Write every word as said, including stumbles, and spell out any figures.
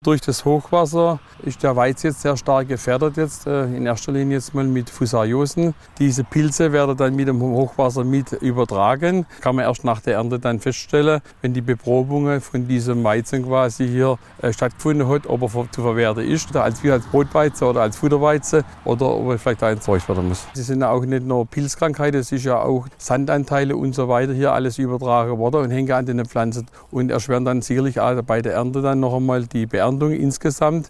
Durch das Hochwasser ist der Weizen jetzt sehr stark gefährdet, jetzt, äh, in erster Linie jetzt mal mit Fusariosen. Diese Pilze werden dann mit dem Hochwasser mit übertragen. Kann man erst nach der Ernte dann feststellen, wenn die Beprobungen von diesem Weizen quasi hier äh, stattgefunden hat, ob er zu verwerten ist, als, wie als Brotweizen oder als Futterweizen oder ob er vielleicht entsorgt werden muss. Es sind auch nicht nur Pilzkrankheiten, es ist ja auch Sandanteile und so weiter hier alles übertragen worden und hängen an den Pflanzen und erschweren dann sicherlich auch bei der Ernte dann noch einmal die Beerntung insgesamt.